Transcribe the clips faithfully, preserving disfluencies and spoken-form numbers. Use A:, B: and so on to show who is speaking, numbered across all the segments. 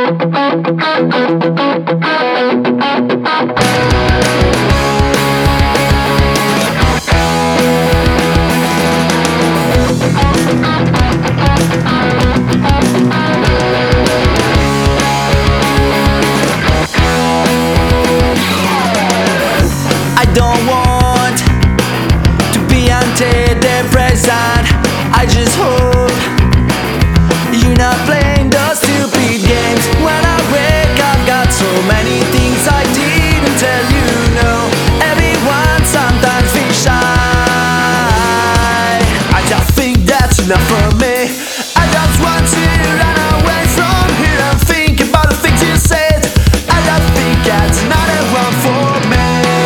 A: I don't want to be antidepressant. I just hope you're not playing those stupid games. When I wake up, got so many things I didn't tell you. No, everyone sometimes feels shy. I just think that's enough for me. I just want to run away from here and think about the things you said. I just think that's another one for me.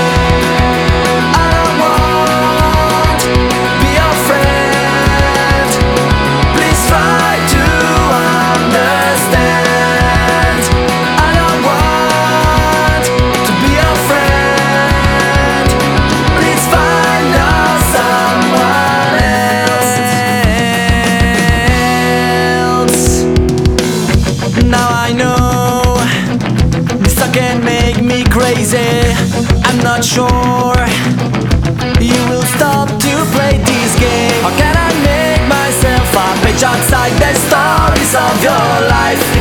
A: Now I know this can make me crazy. I'm not sure you will stop to play this game. How can I make myself a page outside the stories of your life?